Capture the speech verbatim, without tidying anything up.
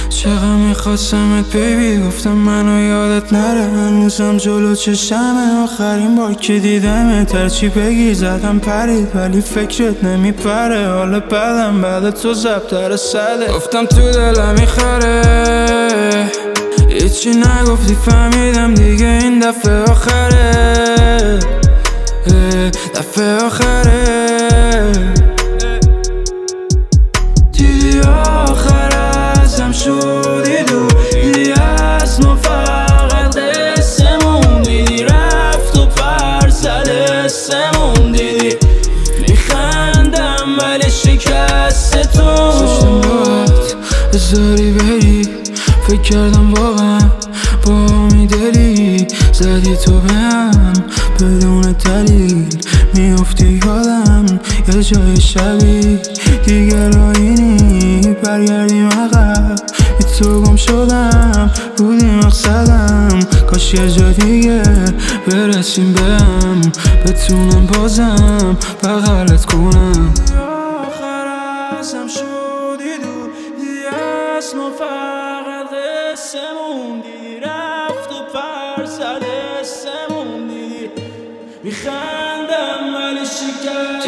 چقدر میخواستمت بیبی، گفتم منو یادت نره. هنوزم جلو چشمه، آخرین بار که دیدم ترچی بگی زدم پرید، ولی فکرت نمیپره. حالا بعدم بعد تو زبطر صده. گفتم تو دلم میخره، هیچی نگفتی فهمیدم دیگه این دفعه آخره، دفعه آخره. دیدی آخر ازم شدی دو، دیدی از ما فقط قسمون، دیدی رفت و پر زد اسمون، دیدی میخندم ولی شکستتون. زشتم باید بذاری بری، فکر کردم واقعا با میدلی، زدی تو بهم بدون دلیل، میافتی یادم یه جای شبی دیگه راینی، برگردیم عقب بی تو گم شدم، بودی مقصدم، کاش یه جا دیگه برسیم بهم، بتونم بازم بغلت کنم. آخر ازم شدی دور، دیدی از ما فقط قسمون، دیدی رفت و پر زد اسمون، دیدی میخندم ولی شکر